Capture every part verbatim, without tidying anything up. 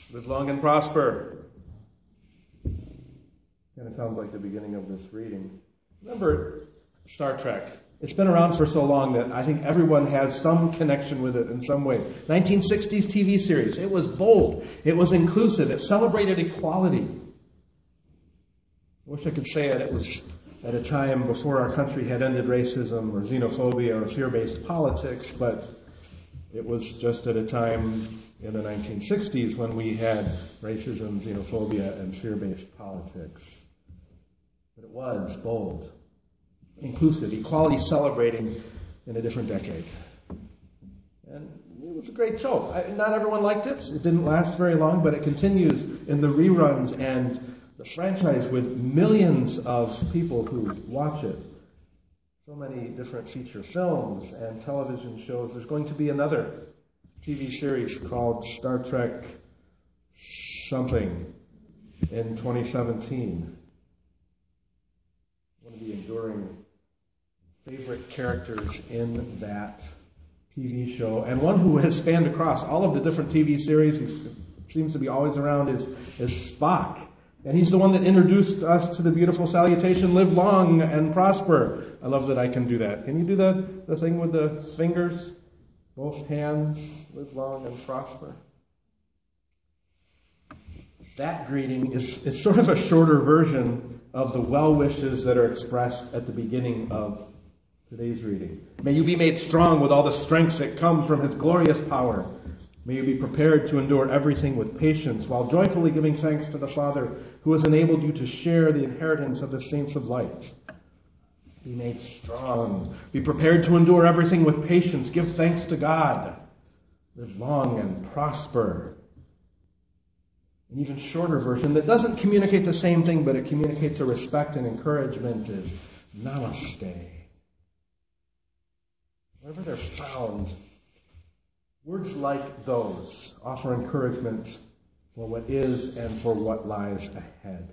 Live long and prosper. Kind of sounds like the beginning of this reading. Remember Star Trek. It's been around for so long that I think everyone has some connection with it in some way. nineteen sixties T V series. It was bold. It was inclusive. It celebrated equality. I wish I could say it. It was at a time before our country had ended racism or xenophobia or fear-based politics, but it was just at a time in the nineteen sixties when we had racism, xenophobia, and fear-based politics. But it was bold, inclusive, equality celebrating in a different decade. And it was a great show. I, not everyone liked it. It didn't last very long, but it continues in the reruns and the franchise with millions of people who watch it. So many different feature films and television shows. There's going to be another T V series called Star Trek something in twenty seventeen. One of the enduring favorite characters in that T V show, and one who has spanned across all of the different T V series, he seems to be always around, is, is Spock. And he's the one that introduced us to the beautiful salutation, live long and prosper. I love that I can do that. Can you do the, the thing with the fingers? Both hands, live long and prosper. That greeting is it's sort of a shorter version of the well wishes that are expressed at the beginning of today's reading. May you be made strong with all the strength that comes from his glorious power. May you be prepared to endure everything with patience while joyfully giving thanks to the Father who has enabled you to share the inheritance of the saints of light. Be made strong. Be prepared to endure everything with patience. Give thanks to God. Live long and prosper. An even shorter version that doesn't communicate the same thing, but it communicates a respect and encouragement is Namaste. Wherever they're found, words like those offer encouragement for what is and for what lies ahead.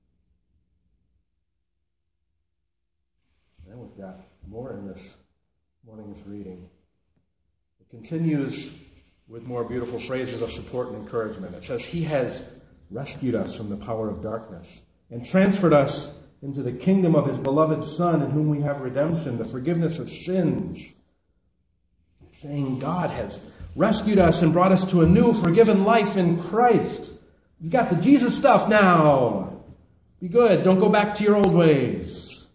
And we've got more in this morning's reading. It continues with more beautiful phrases of support and encouragement. It says, He has rescued us from the power of darkness and transferred us into the kingdom of His beloved Son, in whom we have redemption, the forgiveness of sins. Saying God has rescued us and brought us to a new, forgiven life in Christ. You got the Jesus stuff now. Be good. Don't go back to your old ways.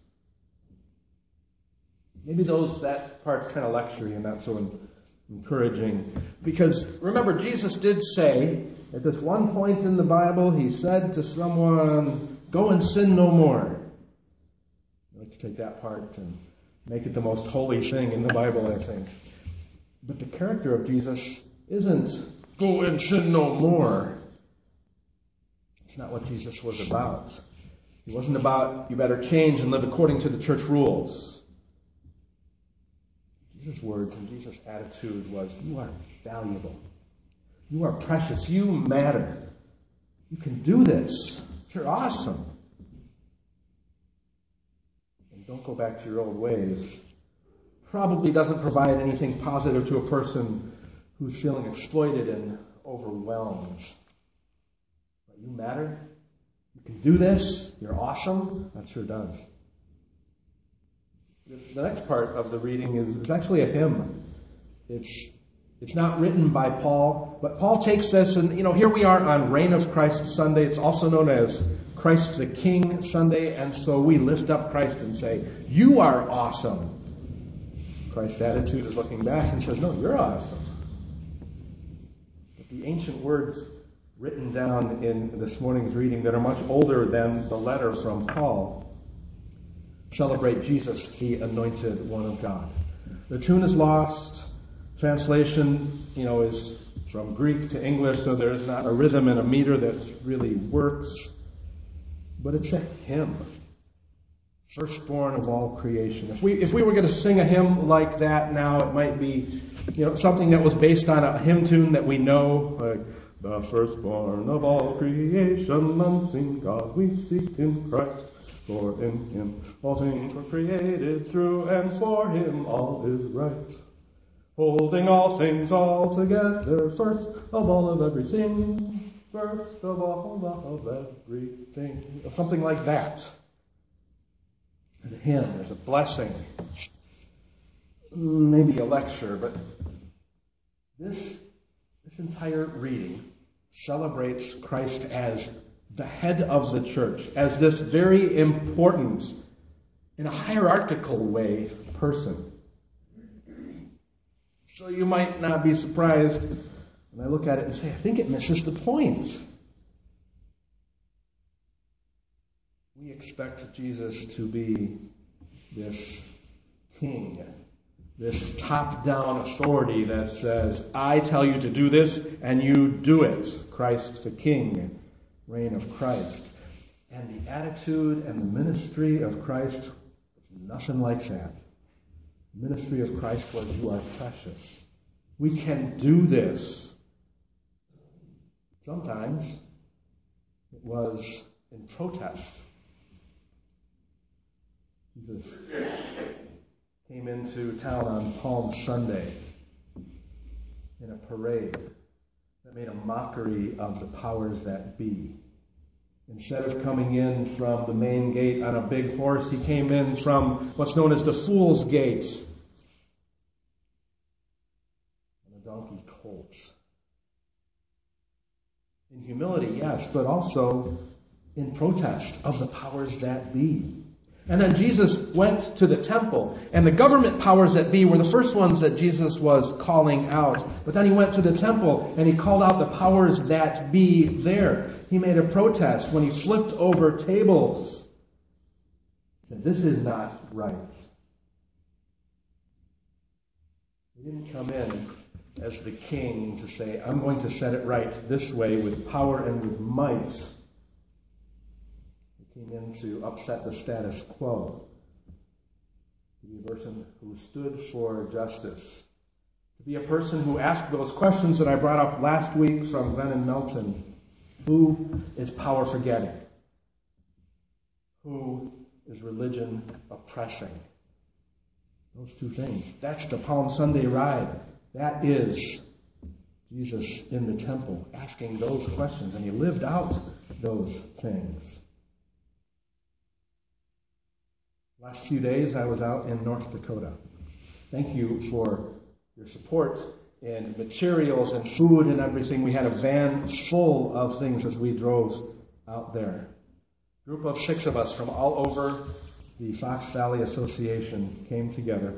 Maybe those that part's kind of lectury and not so encouraging. Because remember, Jesus did say, at this one point in the Bible, he said to someone, go and sin no more. I'd like to take that part and make it the most holy thing in the Bible, I think. But the character of Jesus isn't go and sin no more. It's not what Jesus was about. He wasn't about you better change and live according to the church rules. Jesus' words and Jesus' attitude was, you are valuable. You are precious. You matter. You can do this. You're awesome. And don't go back to your old ways. Probably doesn't provide anything positive to a person who's feeling exploited and overwhelmed. But you matter. You can do this. You're awesome. That sure does. The next part of the reading is, is actually a hymn. It's it's not written by Paul, but Paul takes this and, you know, here we are on Reign of Christ Sunday. It's also known as Christ the King Sunday, and so we lift up Christ and say, you are awesome. Christ's attitude is looking back and says, no, you're awesome. But the ancient words written down in this morning's reading that are much older than the letter from Paul celebrate Jesus, the anointed one of God. The tune is lost. Translation, you know, is from Greek to English, so there's not a rhythm and a meter that really works. But it's a hymn. Firstborn of all creation. If we if we were going to sing a hymn like that now, it might be, you know, something that was based on a hymn tune that we know, like the firstborn of all creation, unseen God we seek in Christ. For in him all things were created, through and for him all is right. Holding all things all together, first of all of everything. first of all of everything. Something like that. There's a hymn, there's a blessing, maybe a lecture, but this, this entire reading celebrates Christ as the head of the church, as this very important, in a hierarchical way, person. So you might not be surprised when I look at it and say, I think it misses the point. We expect Jesus to be this king, this top-down authority that says, I tell you to do this, and you do it. Christ the King, reign of Christ. And the attitude and the ministry of Christ was nothing like that. The ministry of Christ was, you are precious. We can do this. Sometimes it was in protest. Jesus came into town on Palm Sunday in a parade that made a mockery of the powers that be. Instead of coming in from the main gate on a big horse, he came in from what's known as the Fool's Gate on a donkey colt. In humility, yes, but also in protest of the powers that be. And then Jesus went to the temple, and the government powers that be were the first ones that Jesus was calling out. But then he went to the temple, and he called out the powers that be there. He made a protest when he flipped over tables. He said, this is not right. He didn't come in as the king to say, I'm going to set it right this way with power and with might. Came in to upset the status quo, to be a person who stood for justice, to be a person who asked those questions that I brought up last week from Venn and Melton. Who is power forgetting? Who is religion oppressing? Those two things. That's the Palm Sunday ride. That is Jesus in the temple asking those questions, and he lived out those things. Last few days, I was out in North Dakota. Thank you for your support in materials and food and everything. We had a van full of things as we drove out there. A group of six of us from all over the Fox Valley Association came together.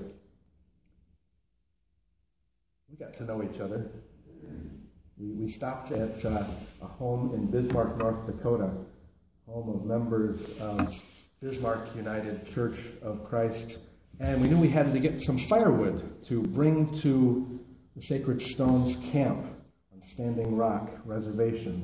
We got to know each other. We, we stopped at uh, a home in Bismarck, North Dakota, home of members of Bismarck United Church of Christ, and we knew we had to get some firewood to bring to the Sacred Stones camp on Standing Rock Reservation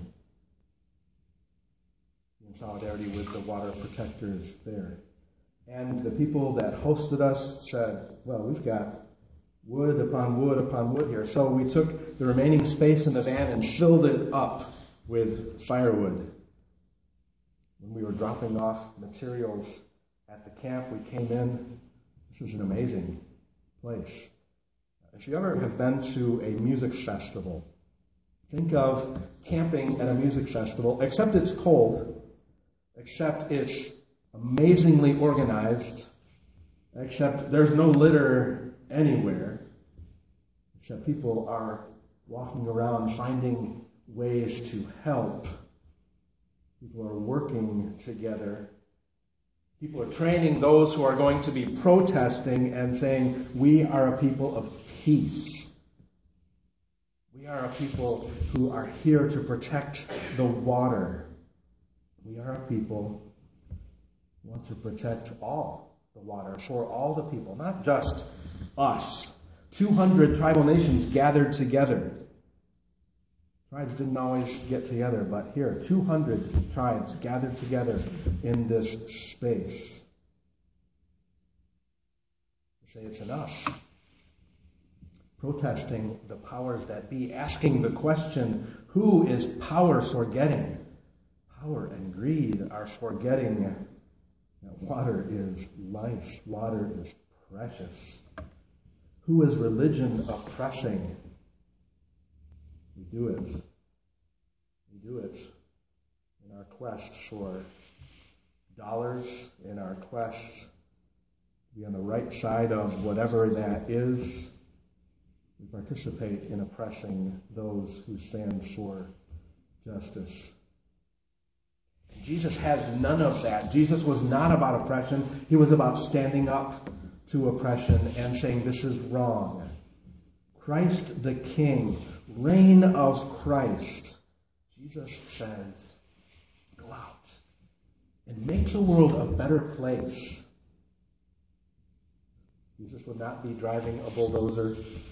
in solidarity with the water protectors there. And the people that hosted us said, well, we've got wood upon wood upon wood here. So we took the remaining space in the van and filled it up with firewood. When we were dropping off materials at the camp, we came in. This is an amazing place. If you ever have been to a music festival, think of camping at a music festival, except it's cold, except it's amazingly organized, except there's no litter anywhere, except people are walking around finding ways to help. People are working together. People are training those who are going to be protesting and saying, we are a people of peace. We are a people who are here to protect the water. We are a people who want to protect all the water for all the people, not just us. two hundred tribal nations gathered together. Tribes didn't always get together, but here, two hundred tribes gathered together in this space. They say it's enough. Protesting the powers that be, asking the question, who is power forgetting? Power and greed are forgetting that water is life, water is precious. Who is religion oppressing? We do it. We do it in our quest for dollars, in our quest to be on the right side of whatever that is. We participate in oppressing those who stand for justice. And Jesus has none of that. Jesus was not about oppression. He was about standing up to oppression and saying this is wrong. Christ the King, reign of Christ. Jesus says, go out and make the world a better place. Jesus would not be driving a bulldozer.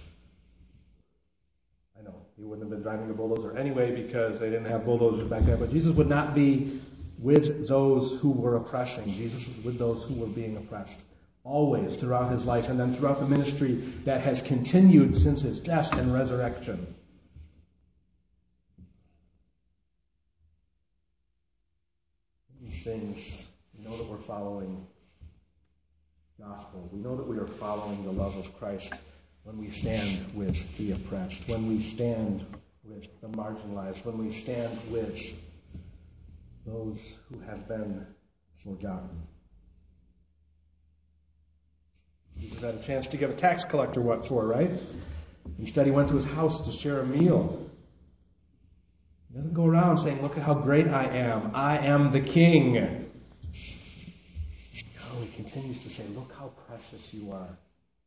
I know, he wouldn't have been driving a bulldozer anyway because they didn't have bulldozers back then, but Jesus would not be with those who were oppressing. Jesus was with those who were being oppressed. Always throughout his life, and then throughout the ministry that has continued since his death and resurrection. These things, we know that we're following gospel. We know that we are following the love of Christ when we stand with the oppressed, when we stand with the marginalized, when we stand with those who have been forgotten. Jesus had a chance to give a tax collector what for, right? Instead, he went to his house to share a meal. He doesn't go around saying, look at how great I am. I am the king. No, he continues to say, look how precious you are.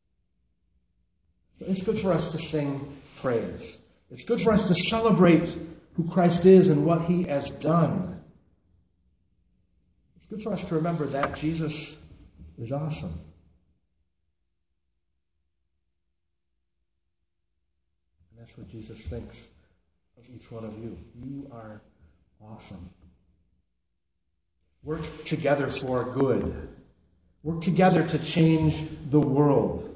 It's good for us to sing praise. It's good for us to celebrate who Christ is and what he has done. It's good for us to remember that Jesus is awesome. That's what Jesus thinks of each one of you. You are awesome. Work together for good. Work together to change the world.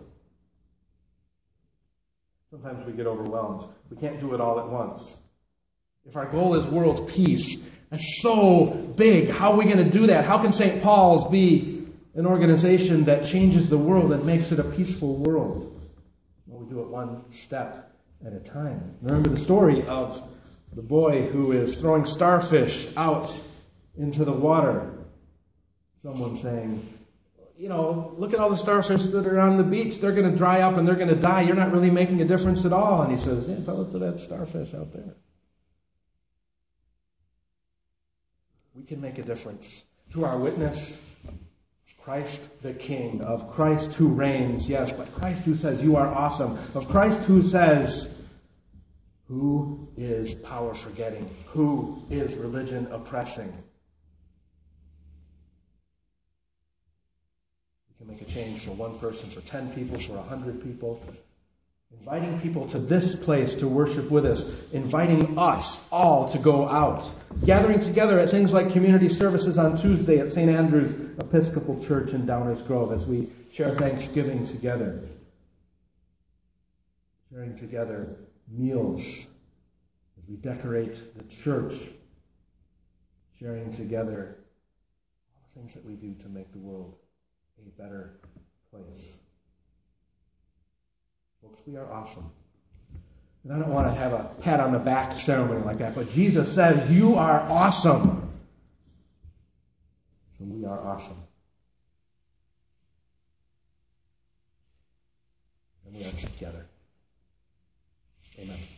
Sometimes we get overwhelmed. We can't do it all at once. If our goal is world peace, that's so big. How are we going to do that? How can Saint Paul's be an organization that changes the world and makes it a peaceful world? Well, we do it one step at a time. Remember the story of the boy who is throwing starfish out into the water. Someone saying, you know, look at all the starfish that are on the beach. They're going to dry up and they're going to die. You're not really making a difference at all. And he says, yeah, tell it to that starfish out there. We can make a difference through our witness. Christ the King, of Christ who reigns, yes, but Christ who says you are awesome, of Christ who says who is power forgetting, who is religion oppressing. We can make a change for one person, for ten people, for a hundred people. Inviting people to this place to worship with us, inviting us all to go out, gathering together at things like community services on Tuesday at Saint Andrew's Episcopal Church in Downers Grove as we share Thanksgiving together, sharing together meals as we decorate the church, sharing together all the things that we do to make the world a better place. Folks, we are awesome. And I don't want to have a pat on the back ceremony like that, but Jesus says, you are awesome. So we are awesome. And we are together. Amen.